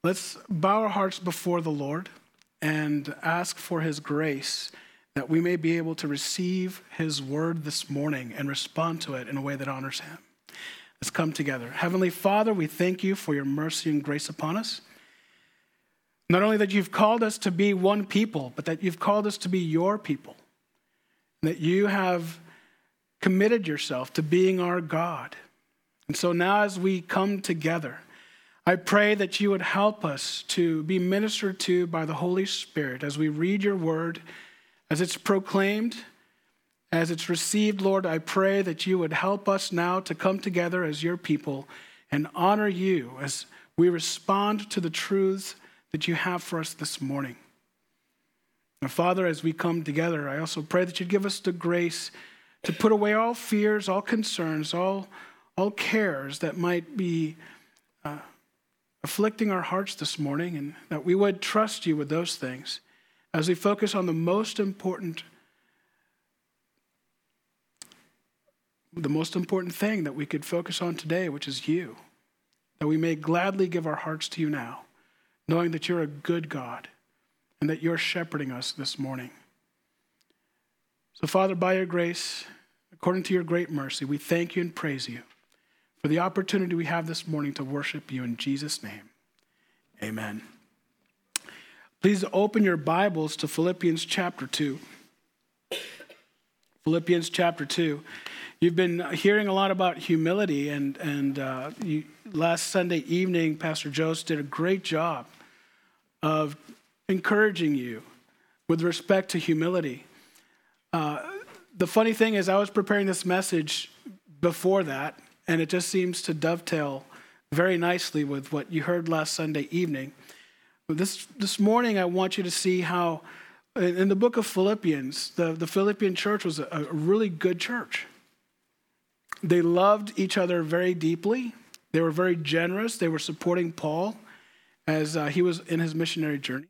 Let's bow our hearts before the Lord and ask for his grace that we may be able to receive his word this morning and respond to it in a way that honors him. Let's come together. Heavenly Father, we thank you for your mercy and grace upon us. Not only that you've called us to be one people, but that you've called us to be your people. And that you have committed yourself to being our God. And so now as we come together, I pray that you would help us to be ministered to by the Holy Spirit as we read your word, as it's proclaimed, as it's received. Lord, I pray that you would help us now to come together as your people and honor you as we respond to the truths that you have for us this morning. And Father, as we come together, I also pray that you'd give us the grace to put away all fears, all concerns, all cares that might be afflicting our hearts this morning, and that we would trust you with those things as we focus on the most important thing that we could focus on today, which is you. That we may gladly give our hearts to you now, knowing that you're a good God and that you're shepherding us this morning. So, Father, by your grace, according to your great mercy, we thank you and praise you for the opportunity we have this morning to worship you in Jesus' name. Amen. Please open your Bibles to Philippians chapter 2. Philippians chapter 2. You've been hearing a lot about humility, and last Sunday evening, Pastor Jose did a great job of encouraging you with respect to humility. The funny thing is, I was preparing this message before that, and it just seems to dovetail very nicely with what you heard last Sunday evening. This morning, I want you to see how, in the book of Philippians, the Philippian church was a really good church. They loved each other very deeply. They were very generous. They were supporting Paul as he was in his missionary journey.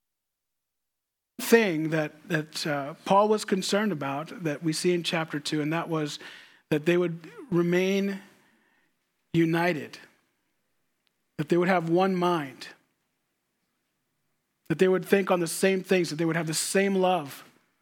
Thing that Paul was concerned about that we see in chapter 2, and that was that they would remain united, that they would have one mind, that they would think on the same things, that they would have the same love.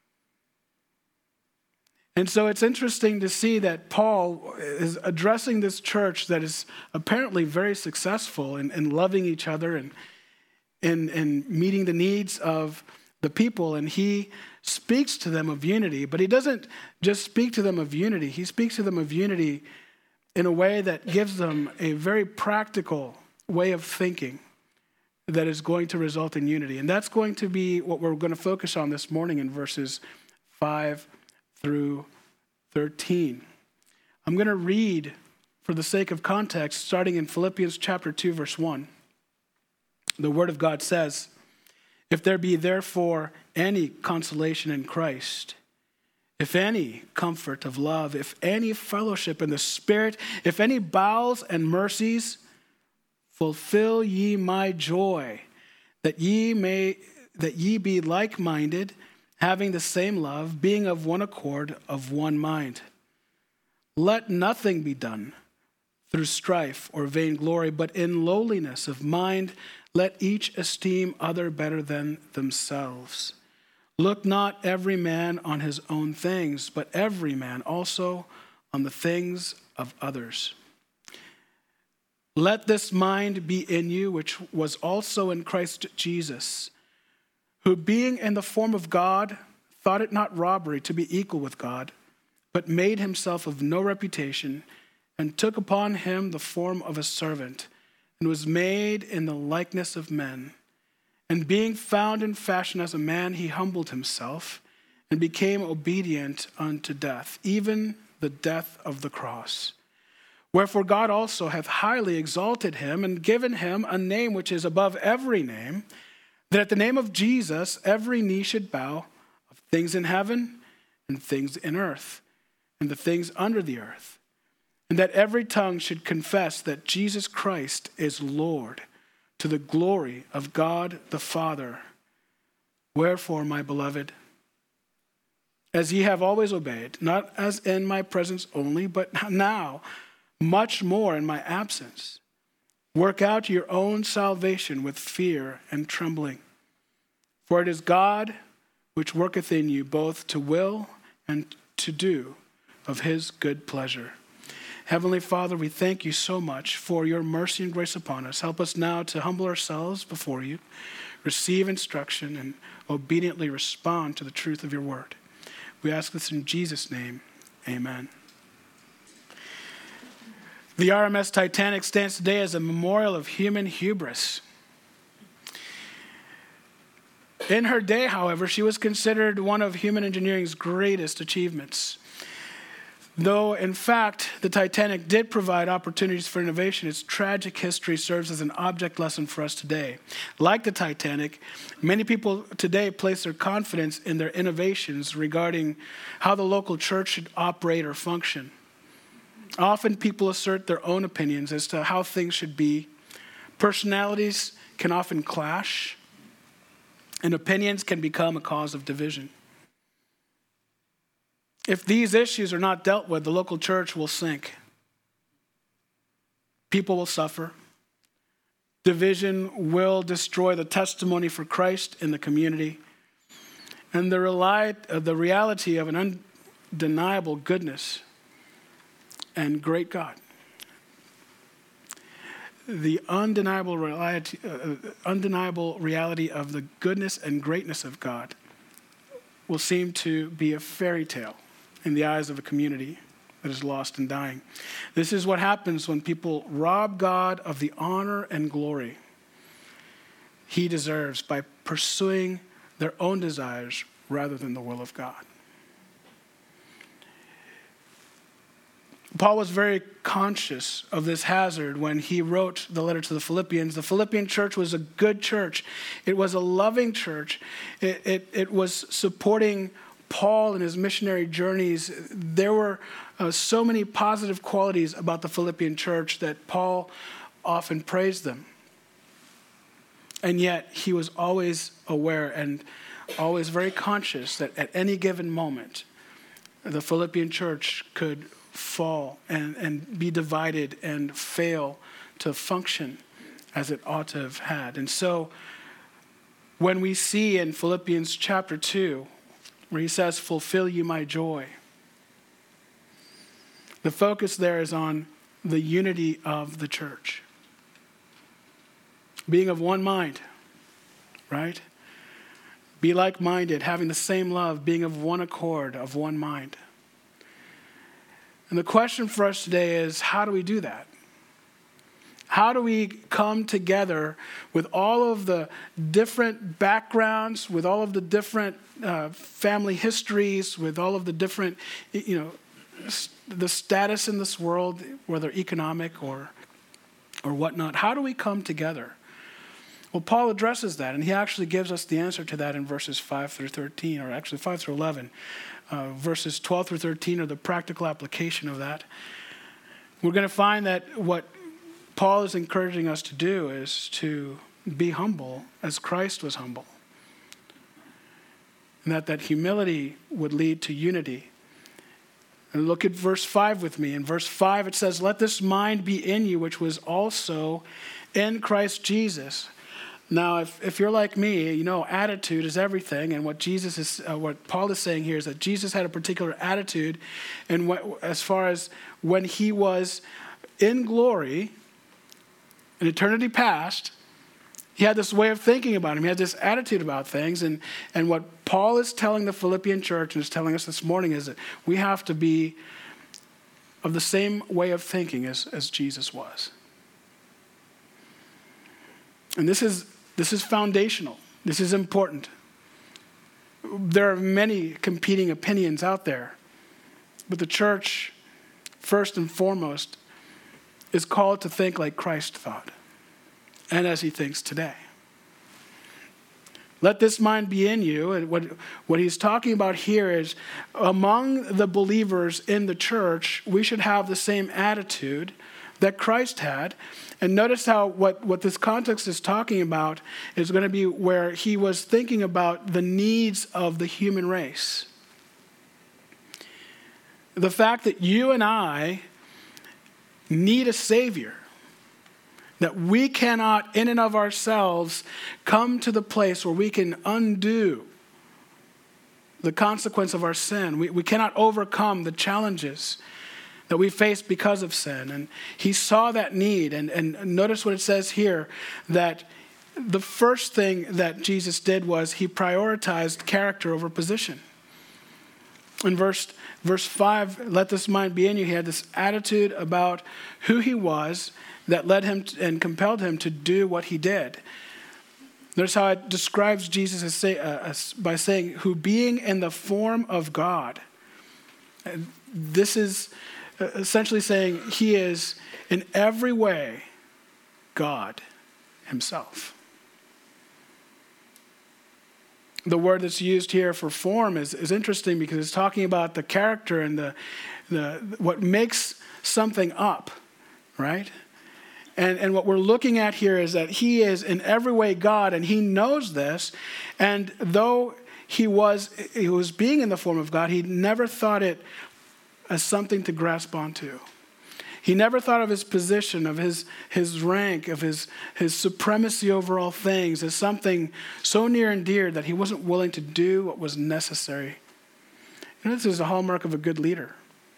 And so it's interesting to see that Paul is addressing this church that is apparently very successful in loving each other and in meeting the needs of the people, and he speaks to them of unity, but he doesn't just speak to them of unity. He speaks to them of unity in a way that gives them a very practical way of thinking that is going to result in unity. And that's going to be what we're going to focus on this morning in verses 5 through 13. I'm going to read, for the sake of context, starting in Philippians chapter 2, verse 1. The word of God says, "If there be therefore any consolation in Christ, if any comfort of love, if any fellowship in the Spirit, if any bowels and mercies, fulfill ye my joy, that ye be like-minded, having the same love, being of one accord, of one mind. Let nothing be done through strife or vainglory, but in lowliness of mind, let each esteem other better than themselves. Look not every man on his own things, but every man also on the things of others. Let this mind be in you, which was also in Christ Jesus, who being in the form of God, thought it not robbery to be equal with God, but made himself of no reputation, and took upon him the form of a servant, and was made in the likeness of men. And being found in fashion as a man, he humbled himself, and became obedient unto death, even the death of the cross. Wherefore God also hath highly exalted him, and given him a name which is above every name, that at the name of Jesus every knee should bow, of things in heaven and things in earth, and the things under the earth, and that every tongue should confess that Jesus Christ is Lord, to the glory of God the Father. Wherefore, my beloved, as ye have always obeyed, not as in my presence only, but now much more in my absence, Work out your own salvation with fear and trembling. For it is God which worketh in you both to will and to do of his good pleasure. Heavenly Father, we thank you so much for your mercy and grace upon us. Help us now to humble ourselves before you, receive instruction, and obediently respond to the truth of your word. We ask this in Jesus' name. Amen. The RMS Titanic stands today as a memorial of human hubris. In her day, however, she was considered one of human engineering's greatest achievements. Though, in fact, the Titanic did provide opportunities for innovation, its tragic history serves as an object lesson for us today. Like the Titanic, many people today place their confidence in their innovations regarding how the local church should operate or function. Often people assert their own opinions as to how things should be. Personalities can often clash, and opinions can become a cause of division. If these issues are not dealt with, the local church will sink. People will suffer. Division will destroy the testimony for Christ in the community. And the reality of an undeniable goodness and great God. The undeniable reality of the goodness and greatness of God will seem to be a fairy tale in the eyes of a community that is lost and dying. This is what happens when people rob God of the honor and glory he deserves by pursuing their own desires rather than the will of God. Paul was very conscious of this hazard when he wrote the letter to the Philippians. The Philippian church was a good church. It was a loving church. It was supporting Paul in his missionary journeys. There were so many positive qualities about the Philippian church that Paul often praised them. And yet he was always aware and always very conscious that at any given moment, the Philippian church could fall and be divided and fail to function as it ought to have had. And so when we see in Philippians chapter 2, where he says, fulfill you my joy, the focus there is on the unity of the church. Being of one mind, right? Be like-minded, having the same love, being of one accord, of one mind. And the question for us today is, how do we do that? How do we come together with all of the different backgrounds, with all of the different family histories, with all of the different, the status in this world, whether economic or whatnot? How do we come together? Well, Paul addresses that, and he actually gives us the answer to that in verses 5 through 13, or actually 5 through 11. Verses 12 through 13 are the practical application of that. We're going to find that what Paul is encouraging us to do is to be humble as Christ was humble. And that humility would lead to unity. And look at verse 5 with me. In verse 5 it says, let this mind be in you, which was also in Christ Jesus. Now, if you're like me, attitude is everything. And what Paul is saying here is that Jesus had a particular attitude, and as far as when he was in glory, in eternity past, he had this way of thinking about him. He had this attitude about things. And what Paul is telling the Philippian church and is telling us this morning is that we have to be of the same way of thinking as Jesus was. And this is foundational. This is important. There are many competing opinions out there, but the church, first and foremost, is called to think like Christ thought, and as he thinks today. Let this mind be in you. And what he's talking about here is among the believers in the church, we should have the same attitude that Christ had. And notice how what this context is talking about is going to be where he was thinking about the needs of the human race. The fact that you and I need a Savior That we cannot, in and of ourselves, come to the place where we can undo the consequence of our sin. We cannot overcome the challenges that we face because of sin. And he saw that need. And notice what it says here, that the first thing that Jesus did was he prioritized character over position. In verse 5, let this mind be in you. He had this attitude about who he was that led him and compelled him to do what he did. Notice how it describes Jesus by saying, who being in the form of God. And this is essentially saying he is in every way God himself. The word that's used here for form is interesting because it's talking about the character and the what makes something up, right? And what we're looking at here is that he is in every way God, and he knows this. And though he was being in the form of God, he never thought it as something to grasp onto. He never thought of his position, of his rank, of his supremacy over all things as something so near and dear that he wasn't willing to do what was necessary. And this is a hallmark of a good leader.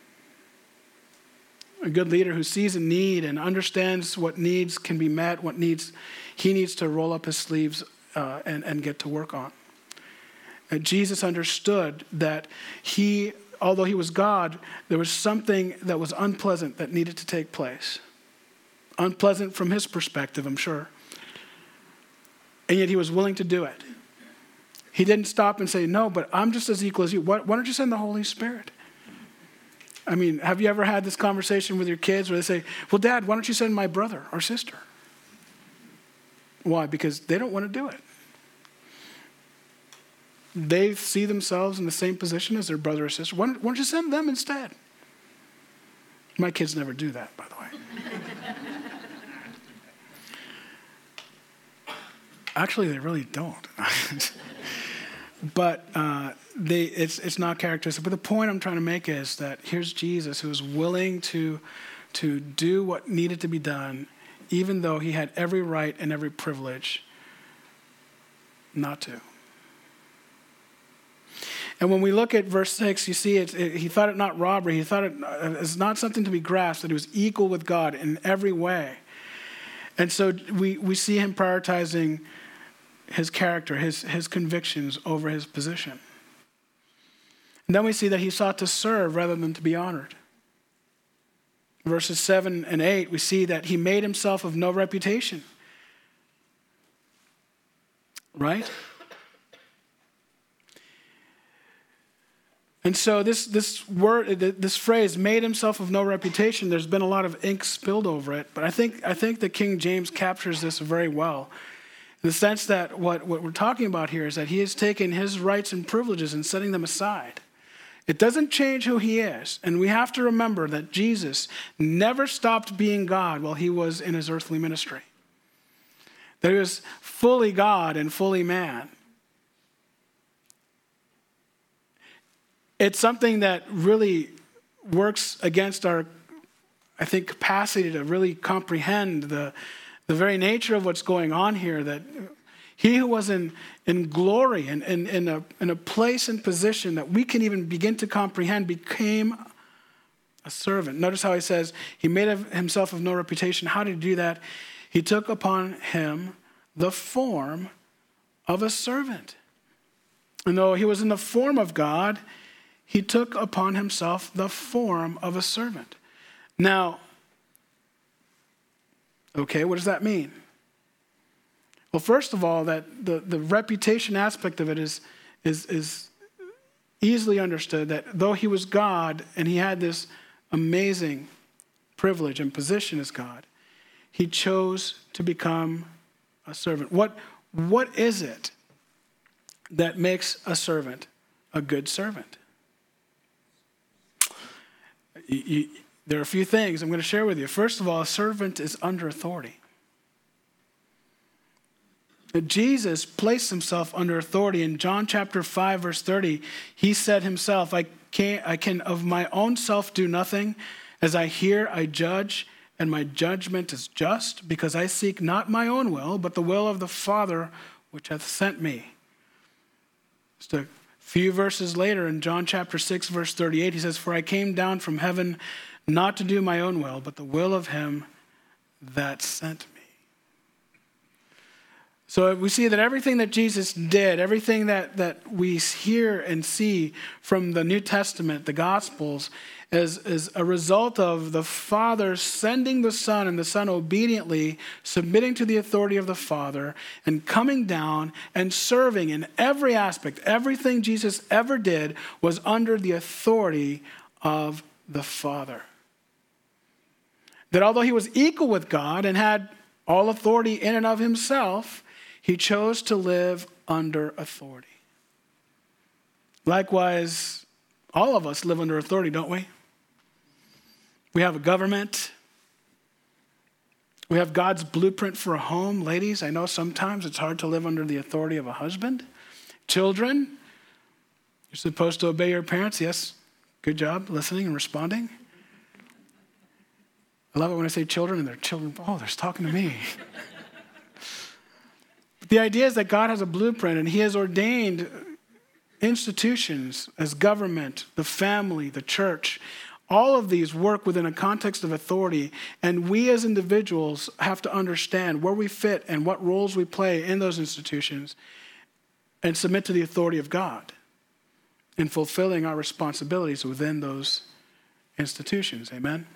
A good leader who sees a need and understands what needs can be met, what needs he needs to roll up his sleeves and get to work on. And Jesus understood that although he was God, there was something that was unpleasant that needed to take place. Unpleasant from his perspective, I'm sure. And yet he was willing to do it. He didn't stop and say, no, but I'm just as equal as you. Why don't you send the Holy Spirit? I mean, have you ever had this conversation with your kids where they say, well, Dad, why don't you send my brother or sister? Why? Because they don't want to do it. They see themselves in the same position as their brother or sister. Why don't you send them instead? My kids never do that, by the way. Actually, they really don't. But it's not characteristic. But the point I'm trying to make is that here's Jesus who was willing to do what needed to be done, even though he had every right and every privilege not to. And when we look at verse 6, you see he thought it not robbery. He thought it is not something to be grasped, that he was equal with God in every way. And so we see him prioritizing his character, his convictions over his position. And then we see that he sought to serve rather than to be honored. Verses 7 and 8, we see that he made himself of no reputation. Right? And so this phrase, made himself of no reputation, there's been a lot of ink spilled over it, but I think the King James captures this very well. In the sense that what we're talking about here is that he has taken his rights and privileges and setting them aside. It doesn't change who he is. And we have to remember that Jesus never stopped being God while he was in his earthly ministry. That he was fully God and fully man. It's something that really works against our, I think, capacity to really comprehend the very nature of what's going on here, that he who was in glory and in a place and position that we can even begin to comprehend became a servant. Notice how he says he made of himself of no reputation. How did he do that? He took upon him the form of a servant. And though he was in the form of God, he took upon himself the form of a servant. Now, okay, what does that mean? Well, first of all, that the reputation aspect of it is easily understood, that though he was God and he had this amazing privilege and position as God, he chose to become a servant. What is it that makes a servant a good servant? There are a few things I'm going to share with you. First of all, a servant is under authority. Jesus placed himself under authority. In John chapter 5, verse 30, he said himself, I can of my own self do nothing. As I hear, I judge, and my judgment is just, because I seek not my own will, but the will of the Father which hath sent me. Just a few verses later in John chapter 6, verse 38, he says, for I came down from heaven not to do my own will, but the will of him that sent me. So we see that everything that Jesus did, everything that we hear and see from the New Testament, the Gospels, is a result of the Father sending the Son and the Son obediently submitting to the authority of the Father and coming down and serving in every aspect. Everything Jesus ever did was under the authority of the Father. That although he was equal with God and had all authority in and of himself, he chose to live under authority. Likewise, all of us live under authority, don't we? We have a government. We have God's blueprint for a home. Ladies, I know sometimes it's hard to live under the authority of a husband. Children, you're supposed to obey your parents. Yes, good job listening and responding. I love it when I say children and they're children. Oh, they're talking to me. The idea is that God has a blueprint and he has ordained institutions as government, the family, the church. All of these work within a context of authority, and we as individuals have to understand where we fit and what roles we play in those institutions and submit to the authority of God in fulfilling our responsibilities within those institutions. Amen?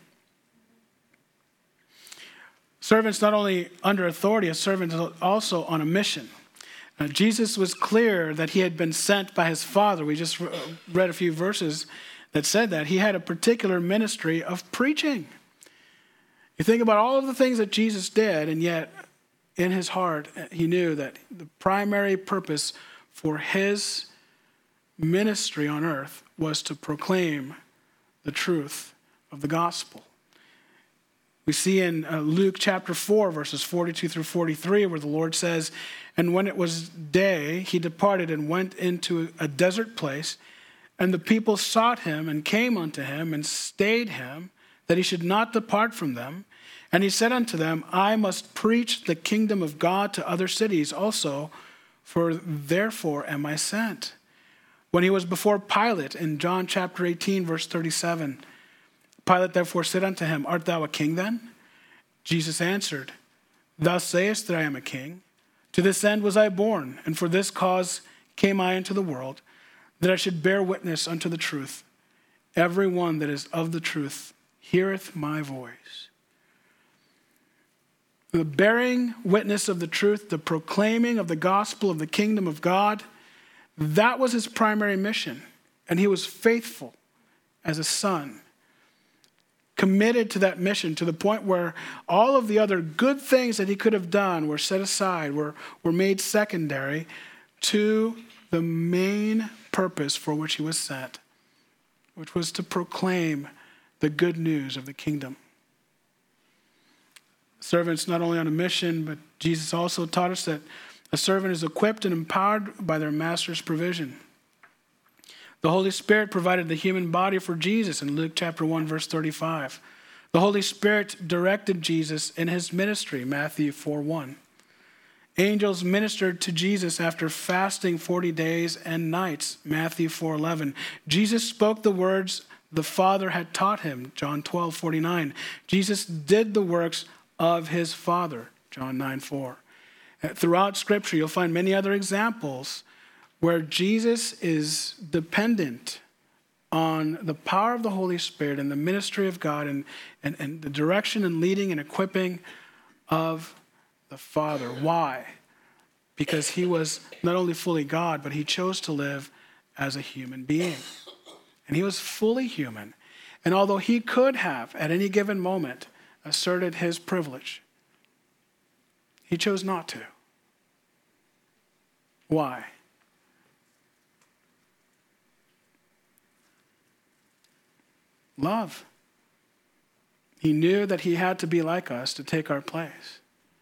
Servants not only under authority, a servant is also on a mission. Jesus was clear that he had been sent by his Father. We just read a few verses that said that. He had a particular ministry of preaching. You think about all of the things that Jesus did, and yet in his heart, he knew that the primary purpose for his ministry on earth was to proclaim the truth of the gospel. We see in Luke chapter 4, verses 42 through 43, where the Lord says, and when it was day, he departed and went into a desert place, and the people sought him and came unto him and stayed him, that he should not depart from them. And he said unto them, I must preach the kingdom of God to other cities also, for therefore am I sent. When he was before Pilate, in John chapter 18, verse 37, Pilate therefore said unto him, art thou a king then? Jesus answered, thou sayest that I am a king. To this end was I born, and for this cause came I into the world, that I should bear witness unto the truth. Every one that is of the truth heareth my voice. The bearing witness of the truth, the proclaiming of the gospel of the kingdom of God, that was his primary mission. And he was faithful as a son, committed to that mission to the point where all of the other good things that he could have done were set aside, were made secondary to the main purpose for which he was sent, which was to proclaim the good news of the kingdom. Servants not only on a mission, but Jesus also taught us that a servant is equipped and empowered by their master's provision. The Holy Spirit provided the human body for Jesus in Luke chapter 1, verse 35. The Holy Spirit directed Jesus in his ministry, Matthew 4:1. Angels ministered to Jesus after fasting 40 days and nights, Matthew 4:11. Jesus spoke the words the Father had taught him, John 12:49. Jesus did the works of his Father, John 9:4. Throughout Scripture, you'll find many other examples where Jesus is dependent on the power of the Holy Spirit and the ministry of God and the direction and leading and equipping of the Father. Why? Because he was not only fully God, but he chose to live as a human being. And he was fully human. And although he could have, at any given moment, asserted his privilege, he chose not to. Why? Love. He knew that he had to be like us to take our place.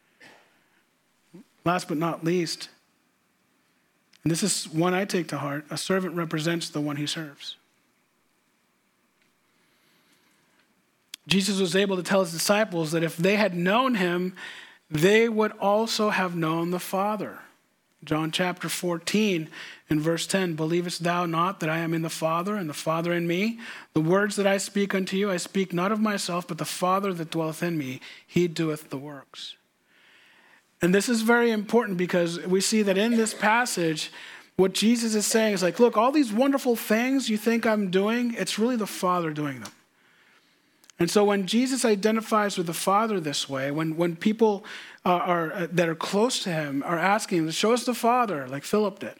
Last but not least, and this is one I take to heart, a servant represents the one he serves. Jesus was able to tell his disciples that if they had known him, they would also have known the Father. John chapter 14 and verse 10, believest thou not that I am in the Father and the Father in me? The words that I speak unto you, I speak not of myself, but the Father that dwelleth in me, he doeth the works. And this is very important because we see that in this passage, what Jesus is saying is like, look, all these wonderful things you think I'm doing, it's really the Father doing them. And so when Jesus identifies with the Father this way, when people that are close to him are asking him, show us the Father, like Philip did.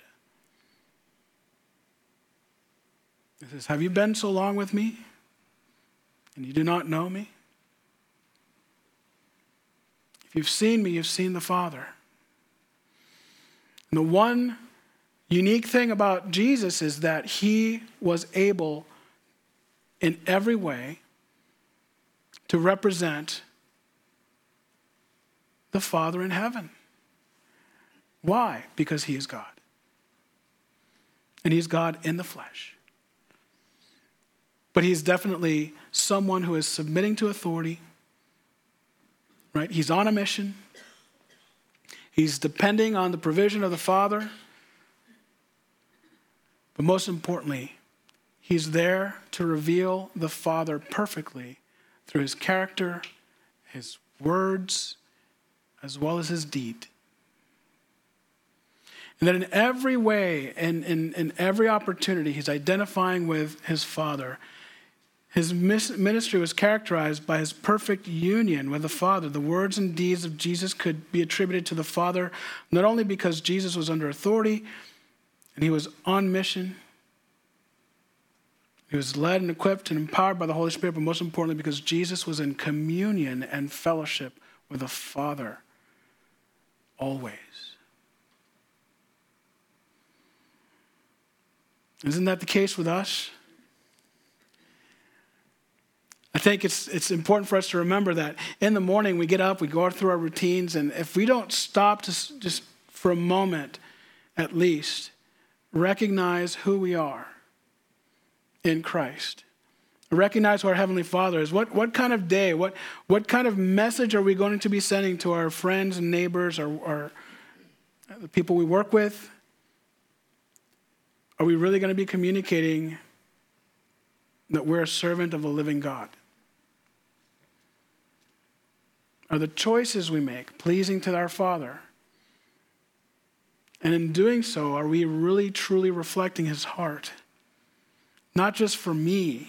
He says, have you been so long with me and you do not know me? If you've seen me, you've seen the Father. And the one unique thing about Jesus is that he was able in every way to represent the Father in heaven. Why? Because he is God. And he's God in the flesh. But he's definitely someone who is submitting to authority, right? He's on a mission. He's depending on the provision of the Father. But most importantly, he's there to reveal the Father perfectly through his character, his words, as well as his deed. And that in every way, in every opportunity, he's identifying with his Father. His ministry was characterized by his perfect union with the Father. The words and deeds of Jesus could be attributed to the Father, not only because Jesus was under authority and he was on mission, he was led and equipped and empowered by the Holy Spirit, but most importantly because Jesus was in communion and fellowship with the Father always. Isn't that the case with us? I think it's important for us to remember that in the morning we get up, we go through our routines, and if we don't stop to just for a moment at least recognize who we are in Christ, recognize who our Heavenly Father is, what kind of day, what kind of message are we going to be sending to our friends and neighbors or the people we work with? Are we really going to be communicating that we're a servant of a living God? Are the choices we make pleasing to our Father? And in doing so, are we really truly reflecting his heart? Not just for me,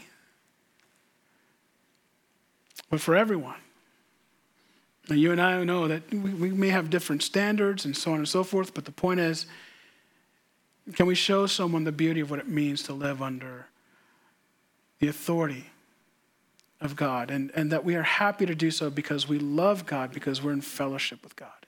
but for everyone. Now, you and I know that we may have different standards and so on and so forth, but the point is, can we show someone the beauty of what it means to live under the authority of God, and that we are happy to do so because we love God, because we're in fellowship with God.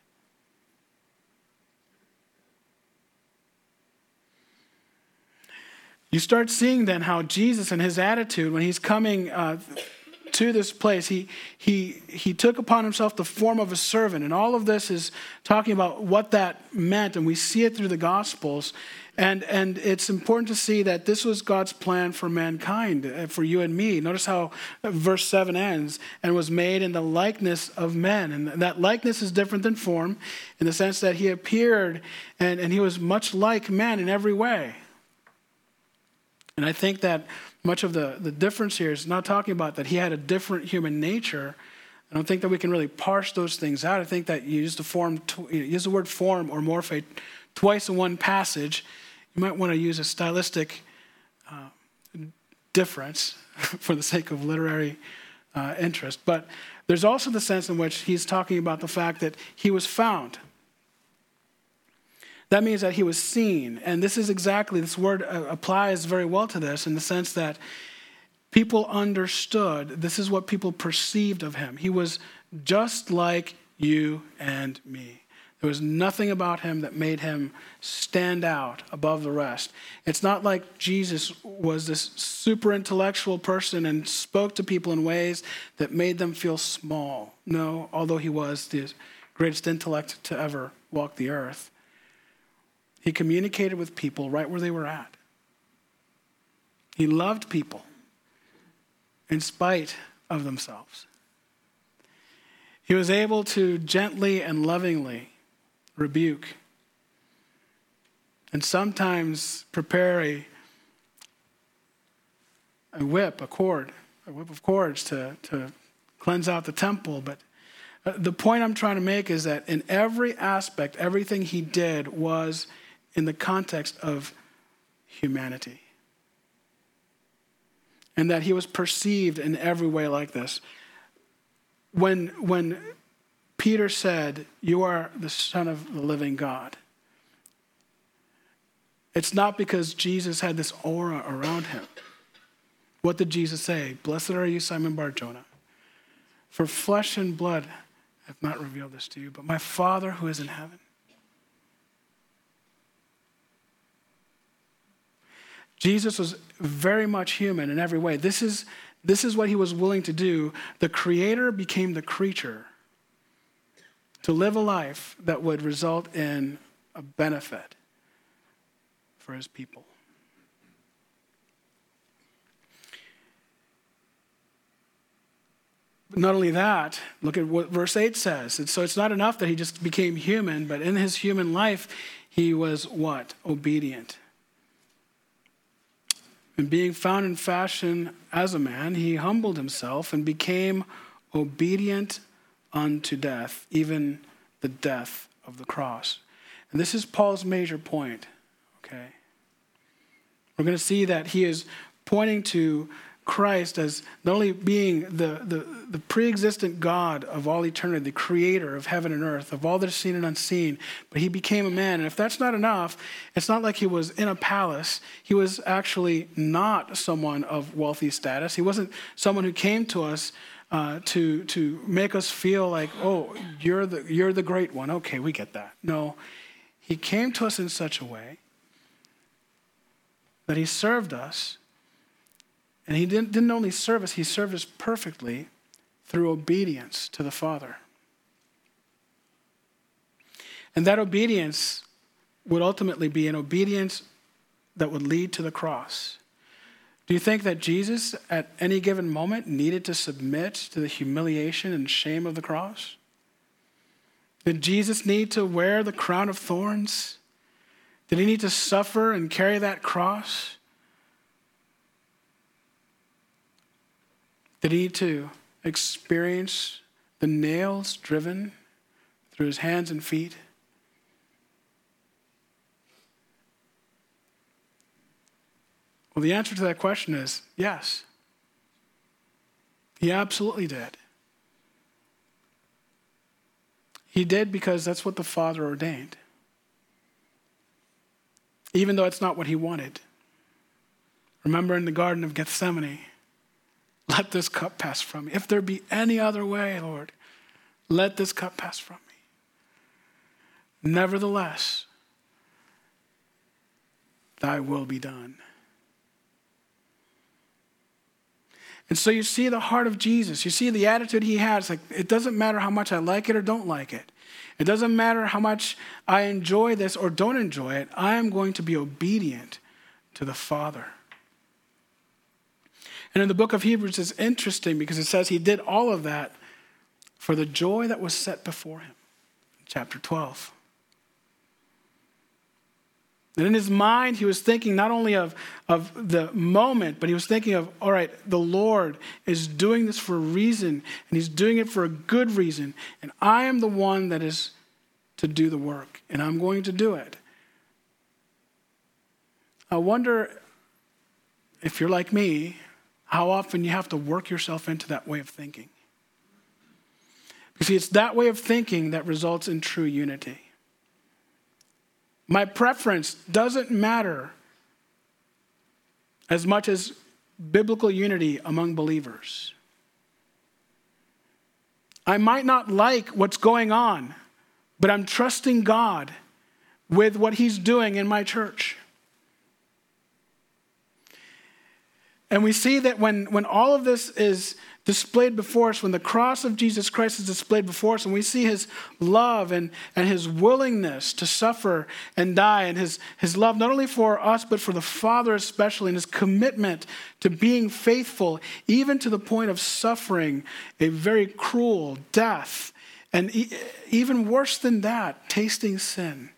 You start seeing then how Jesus and his attitude when he's coming to this place, he took upon himself the form of a servant, and all of this is talking about what that meant, and we see it through the Gospels. And it's important to see that this was God's plan for mankind, for you and me. Notice how verse 7 ends, and was made in the likeness of men. And that likeness is different than form in the sense that he appeared and he was much like men in every way. And I think that much of the difference here is not talking about that he had a different human nature. I don't think that we can really parse those things out. I think that you use the word form or morphe twice in one passage. You might want to use a stylistic difference for the sake of literary interest. But there's also the sense in which he's talking about the fact that he was found. That means that he was seen. And this word applies very well to this in the sense that people understood, this is what people perceived of him. He was just like you and me. There was nothing about him that made him stand out above the rest. It's not like Jesus was this super intellectual person and spoke to people in ways that made them feel small. No, although he was the greatest intellect to ever walk the earth, he communicated with people right where they were at. He loved people in spite of themselves. He was able to gently and lovingly rebuke and sometimes prepare a whip of cords to cleanse out the temple. But the point I'm trying to make is that in every aspect, everything he did was in the context of humanity. And that he was perceived in every way like this. When Peter said, "You are the Son of the living God," it's not because Jesus had this aura around him. What did Jesus say? "Blessed are you, Simon Bar-Jonah, for flesh and blood have not revealed this to you, but my Father who is in heaven." Jesus was very much human in every way. This is what he was willing to do. The Creator became the creature to live a life that would result in a benefit for his people. But not only that, look at what verse 8 says. So it's not enough that he just became human, but in his human life, he was what? Obedient. And being found in fashion as a man, he humbled himself and became obedient unto death, even the death of the cross. And this is Paul's major point, okay? We're going to see that he is pointing to Christ as not only being the pre-existent God of all eternity, the creator of heaven and earth, of all that is seen and unseen, but he became a man. And if that's not enough, it's not like he was in a palace. He was actually not someone of wealthy status. He wasn't someone who came to us to make us feel like, oh, you're the great one. Okay, we get that. No, he came to us in such a way that he served us. And he didn't only serve us, he served us perfectly through obedience to the Father. And that obedience would ultimately be an obedience that would lead to the cross. Do you think that Jesus, at any given moment, needed to submit to the humiliation and shame of the cross? Did Jesus need to wear the crown of thorns? Did he need to suffer and carry that cross? Did he to experience the nails driven through his hands and feet? Well, the answer to that question is yes. He absolutely did. He did because that's what the Father ordained. Even though it's not what he wanted. Remember in the Garden of Gethsemane, let this cup pass from me. If there be any other way, Lord, let this cup pass from me. Nevertheless, thy will be done. And so you see the heart of Jesus. You see the attitude he had. It's like, it doesn't matter how much I like it or don't like it. It doesn't matter how much I enjoy this or don't enjoy it. I am going to be obedient to the Father. And in the book of Hebrews, it's interesting because it says he did all of that for the joy that was set before him. Chapter 12. And in his mind, he was thinking not only of the moment, but he was thinking of, all right, the Lord is doing this for a reason, and he's doing it for a good reason. And I am the one that is to do the work, and I'm going to do it. I wonder if you're like me, how often you have to work yourself into that way of thinking. You see, it's that way of thinking that results in true unity. My preference doesn't matter as much as biblical unity among believers. I might not like what's going on, but I'm trusting God with what he's doing in my church. And we see that when all of this is displayed before us, when the cross of Jesus Christ is displayed before us, and we see his love and his willingness to suffer and die, and his love not only for us, but for the Father especially, and his commitment to being faithful, even to the point of suffering a very cruel death, and even worse than that, tasting sin.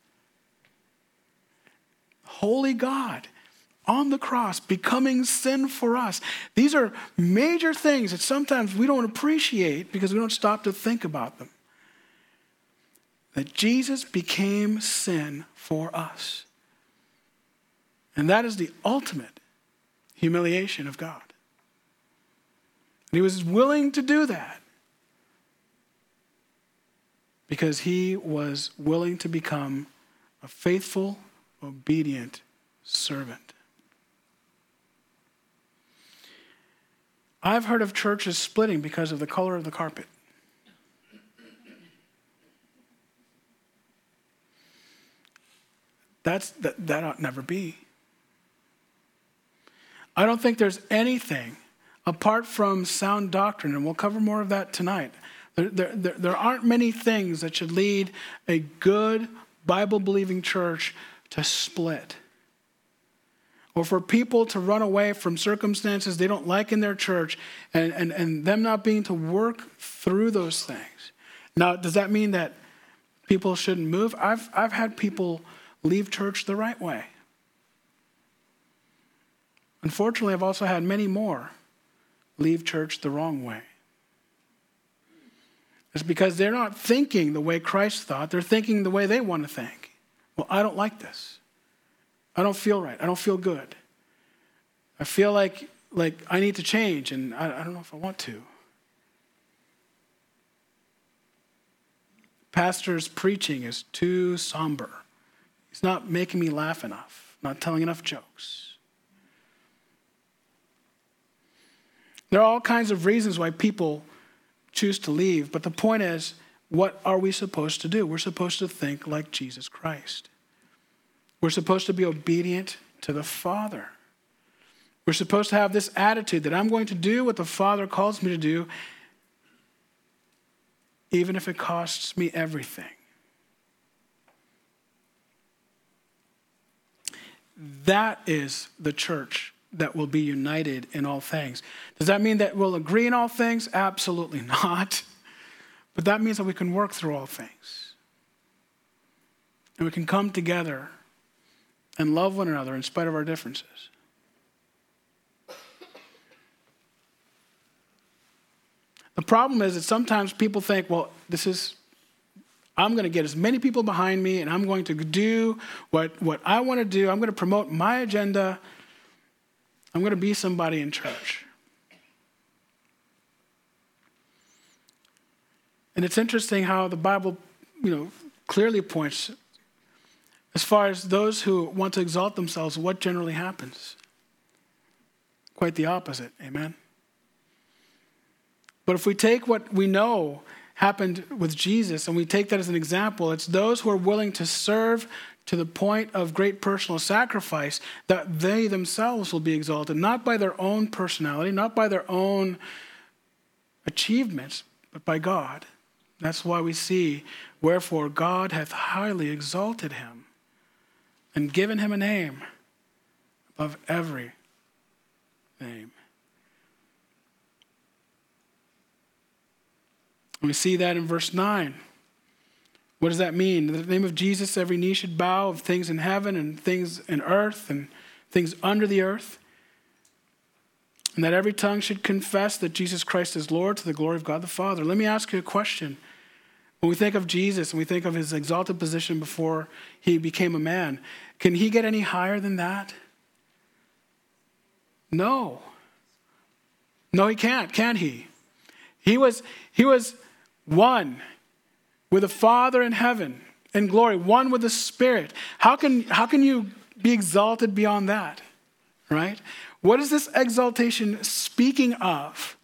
Holy God on the cross, becoming sin for us. These are major things that sometimes we don't appreciate because we don't stop to think about them. That Jesus became sin for us. And that is the ultimate humiliation of God. And he was willing to do that because he was willing to become a faithful, obedient servant. I've heard of churches splitting because of the color of the carpet. That ought never be. I don't think there's anything apart from sound doctrine, and we'll cover more of that tonight. There aren't many things that should lead a good Bible-believing church to split. Or for people to run away from circumstances they don't like in their church and them not being to work through those things. Now, does that mean that people shouldn't move? I've had people leave church the right way. Unfortunately, I've also had many more leave church the wrong way. It's because they're not thinking the way Christ thought. They're thinking the way they want to think. Well, I don't like this. I don't feel right. I don't feel good. I feel like I need to change, and I don't know if I want to. Pastor's preaching is too somber. He's not making me laugh enough, not telling enough jokes. There are all kinds of reasons why people choose to leave, but the point is, what are we supposed to do? We're supposed to think like Jesus Christ. We're supposed to be obedient to the Father. We're supposed to have this attitude that I'm going to do what the Father calls me to do, even if it costs me everything. That is the church that will be united in all things. Does that mean that we'll agree in all things? Absolutely not. But that means that we can work through all things. And we can come together and love one another in spite of our differences. The problem is that sometimes people think, well, I'm going to get as many people behind me and I'm going to do what I want to do. I'm going to promote my agenda. I'm going to be somebody in church. And it's interesting how the Bible, clearly points as far as those who want to exalt themselves, what generally happens? Quite the opposite, amen? But if we take what we know happened with Jesus and we take that as an example, it's those who are willing to serve to the point of great personal sacrifice that they themselves will be exalted, not by their own personality, not by their own achievements, but by God. That's why we see, wherefore God hath highly exalted him and given him a name above every name. And we see that in verse 9. What does that mean? In the name of Jesus, every knee should bow, of things in heaven and things in earth and things under the earth. And that every tongue should confess that Jesus Christ is Lord, to the glory of God the Father. Let me ask you a question. When we think of Jesus and we think of his exalted position before he became a man, can he get any higher than that? No. No, he can't, can he? He was one with the Father in heaven in glory, one with the Spirit. How can you be exalted beyond that? Right? What is this exaltation speaking of?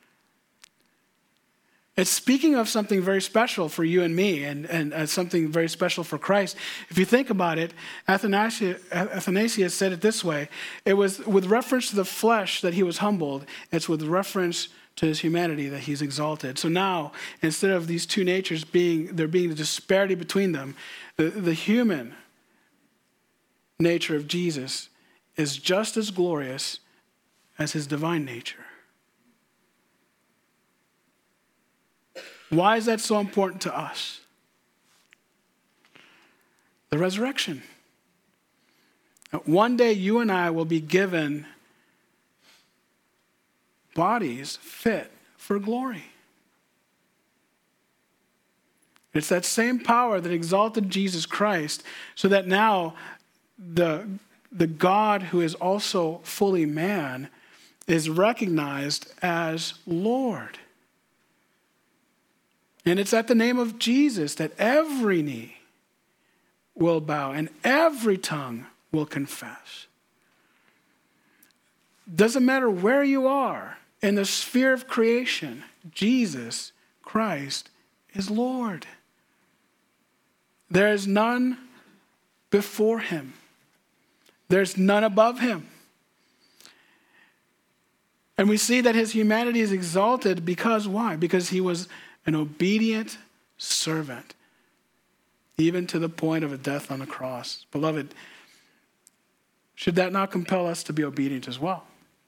It's speaking of something very special for you and me and something very special for Christ. If you think about it, Athanasius said it this way. It was with reference to the flesh that he was humbled. It's with reference to his humanity that he's exalted. So now, instead of these two natures being a disparity between them, the human nature of Jesus is just as glorious as his divine nature. Why is that so important to us? The resurrection. One day you and I will be given bodies fit for glory. It's that same power that exalted Jesus Christ, so that now the God who is also fully man is recognized as Lord. And it's at the name of Jesus that every knee will bow and every tongue will confess. Doesn't matter where you are in the sphere of creation, Jesus Christ is Lord. There is none before him. There's none above him. And we see that his humanity is exalted because why? Because he was an obedient servant, even to the point of a death on the cross. Beloved, should that not compel us to be obedient as well?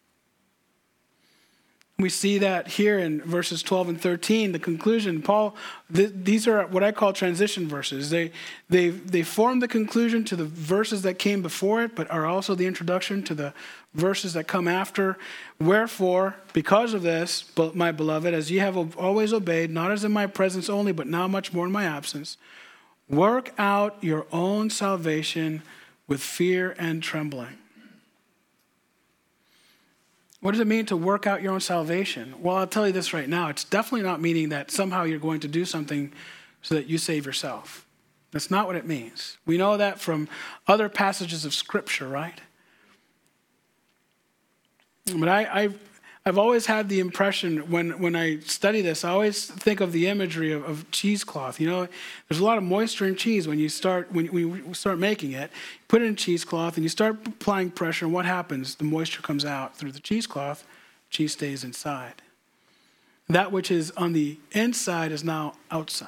We see that here in verses 12 and 13, the conclusion. Paul, these are what I call transition verses. They form the conclusion to the verses that came before it, but are also the introduction to the verses that come after. Wherefore, because of this, my beloved, as ye have always obeyed, not as in my presence only, but now much more in my absence, work out your own salvation with fear and trembling. What does it mean to work out your own salvation? Well, I'll tell you this right now. It's definitely not meaning that somehow you're going to do something so that you save yourself. That's not what it means. We know that from other passages of Scripture, right? But I've always had the impression when I study this, I always think of the imagery of cheesecloth. You know, there's a lot of moisture in cheese when you start making it. You put it in cheesecloth and you start applying pressure, and what happens? The moisture comes out through the cheesecloth. Cheese stays inside. That which is on the inside is now outside.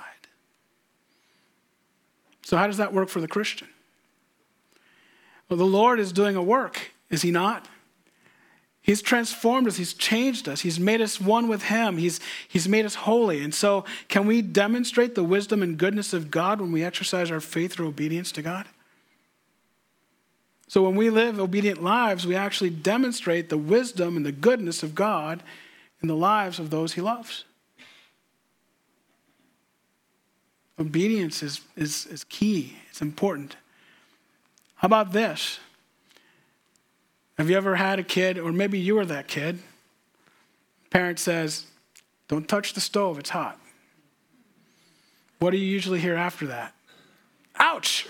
So how does that work for the Christian? Well, the Lord is doing a work, is he not? He's transformed us. He's changed us. He's made us one with him. He's made us holy. And so can we demonstrate the wisdom and goodness of God when we exercise our faith through obedience to God? So when we live obedient lives, we actually demonstrate the wisdom and the goodness of God in the lives of those he loves. Obedience is key. It's important. How about this? Have you ever had a kid, or maybe you were that kid? Parent says, don't touch the stove, it's hot. What do you usually hear after that? Ouch!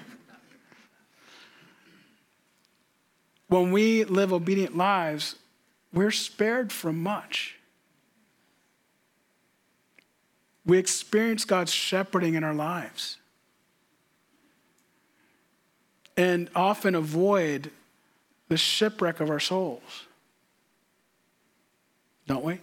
When we live obedient lives, we're spared from much. We experience God's shepherding in our lives. And often avoid the shipwreck of our souls. Don't we?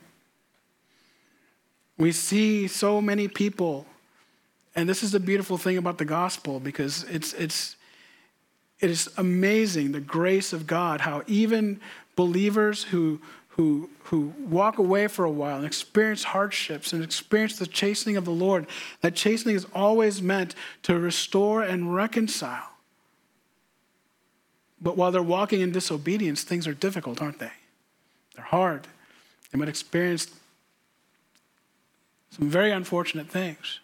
We see so many people, and this is the beautiful thing about the gospel, because it is amazing, the grace of God, how even believers who walk away for a while and experience hardships and experience the chastening of the Lord, that chastening is always meant to restore and reconcile. But while they're walking in disobedience, things are difficult, aren't they? They're hard. They might experience some very unfortunate things.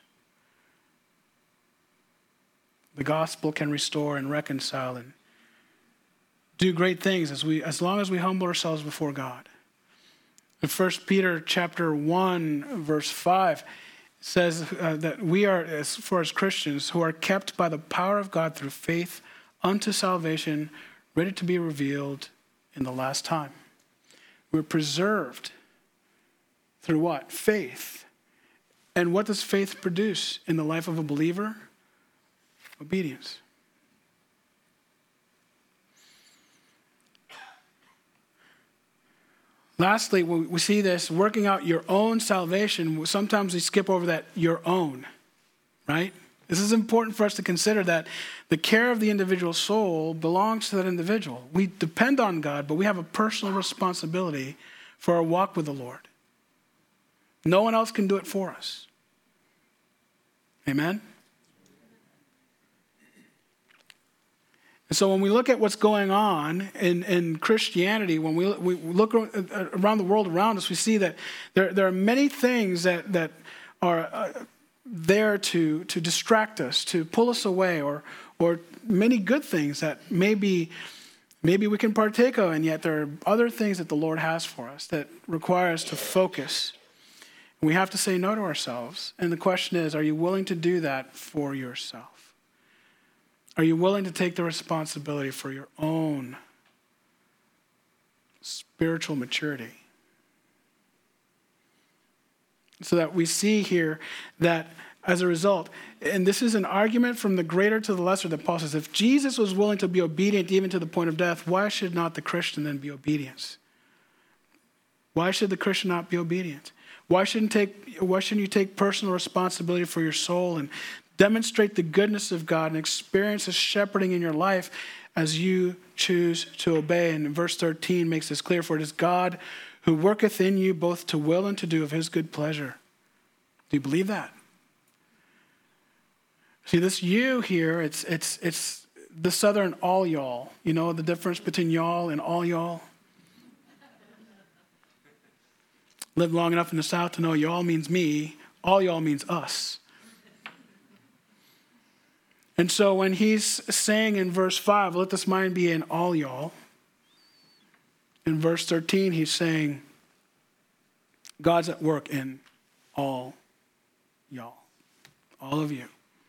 The gospel can restore and reconcile and do great things as long as we humble ourselves before God. In 1 Peter chapter 1, verse 5, it says that we are, as Christians, who are kept by the power of God through faith unto salvation, ready to be revealed in the last time. We're preserved through what? Faith. And what does faith produce in the life of a believer? Obedience. Lastly, we see this working out your own salvation. Sometimes we skip over that your own, right? This is important for us to consider that the care of the individual soul belongs to that individual. We depend on God, but we have a personal responsibility for our walk with the Lord. No one else can do it for us. Amen? And so when we look at what's going on in Christianity, when we look around the world around us, we see that there are many things that are there to distract us, to pull us away, or many good things that maybe we can partake of, and yet there are other things that the Lord has for us that require us to focus. We have to say no to ourselves. And the question is, are you willing to do that for yourself? Are you willing to take the responsibility for your own spiritual maturity? So that we see here that as a result, and this is an argument from the greater to the lesser that Paul says, if Jesus was willing to be obedient even to the point of death, why should not the Christian then be obedient? Why should the Christian not be obedient? Why shouldn't you take personal responsibility for your soul and demonstrate the goodness of God and experience His shepherding in your life as you choose to obey? And verse 13 makes this clear, for it is God who worketh in you both to will and to do of His good pleasure. Do you believe that? See, this you here, it's the southern all y'all. You know the difference between y'all and all y'all? Lived long enough in the South to know y'all means me, all y'all means us. And so when he's saying in verse 5, let this mind be in all y'all, in verse 13 he's saying, God's at work in all y'all, all of you.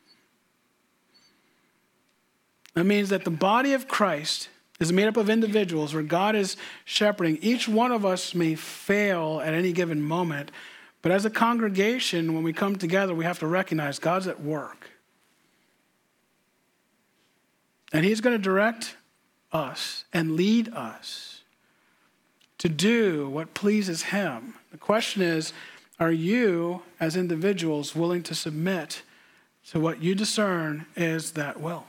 That means that the body of Christ is made up of individuals where God is shepherding. Each one of us may fail at any given moment, but as a congregation, when we come together, we have to recognize God's at work. And He's going to direct us and lead us to do what pleases Him. The question is, are you, as individuals, willing to submit to what you discern is that will?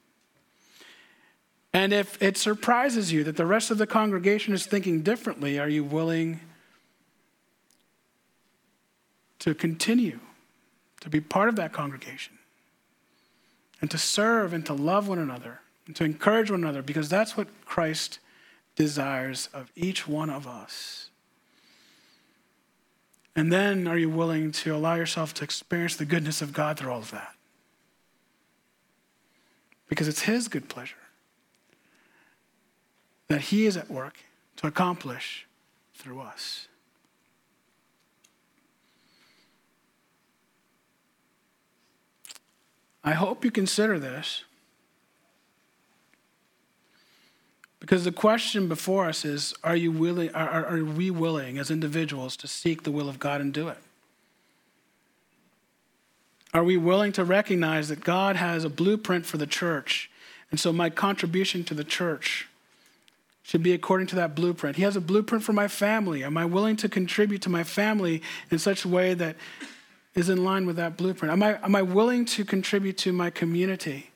And if it surprises you that the rest of the congregation is thinking differently, are you willing to continue to be part of that congregation and to serve and to love one another and to encourage one another? Because that's what Christ desires of each one of us. And then are you willing to allow yourself to experience the goodness of God through all of that? Because it's His good pleasure that He is at work to accomplish through us. I hope you consider this, because the question before us is, are we willing as individuals to seek the will of God and do it? Are we willing to recognize that God has a blueprint for the church, and so my contribution to the church should be according to that blueprint? He has a blueprint for my family. Am I willing to contribute to my family in such a way that is in line with that blueprint? Am I willing to contribute to my community?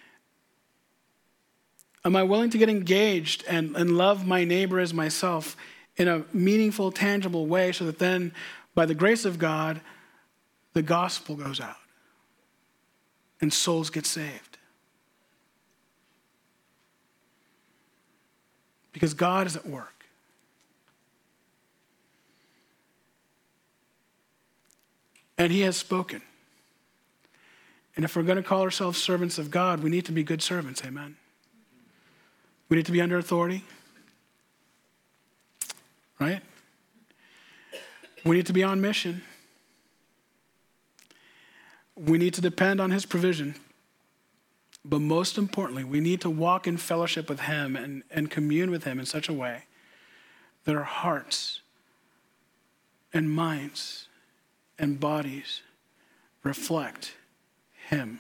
Am I willing to get engaged and love my neighbor as myself in a meaningful, tangible way so that then, by the grace of God, the gospel goes out and souls get saved? Because God is at work. And He has spoken. And if we're going to call ourselves servants of God, we need to be good servants, amen? We need to be under authority, right? We need to be on mission. We need to depend on His provision. But most importantly, we need to walk in fellowship with Him and commune with Him in such a way that our hearts and minds and bodies reflect Him.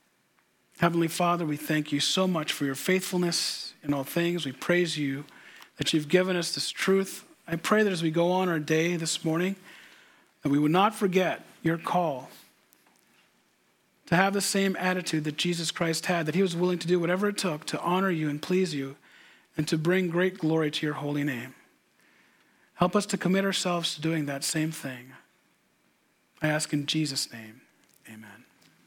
Heavenly Father, we thank You so much for Your faithfulness in all things. We praise You that you've given us this truth. I pray that as we go on our day this morning, that we would not forget your call to have the same attitude that Jesus Christ had, that he was willing to do whatever it took to honor you and please you and to bring great glory to your holy name. Help us to commit ourselves to doing that same thing. I ask in Jesus' name, amen.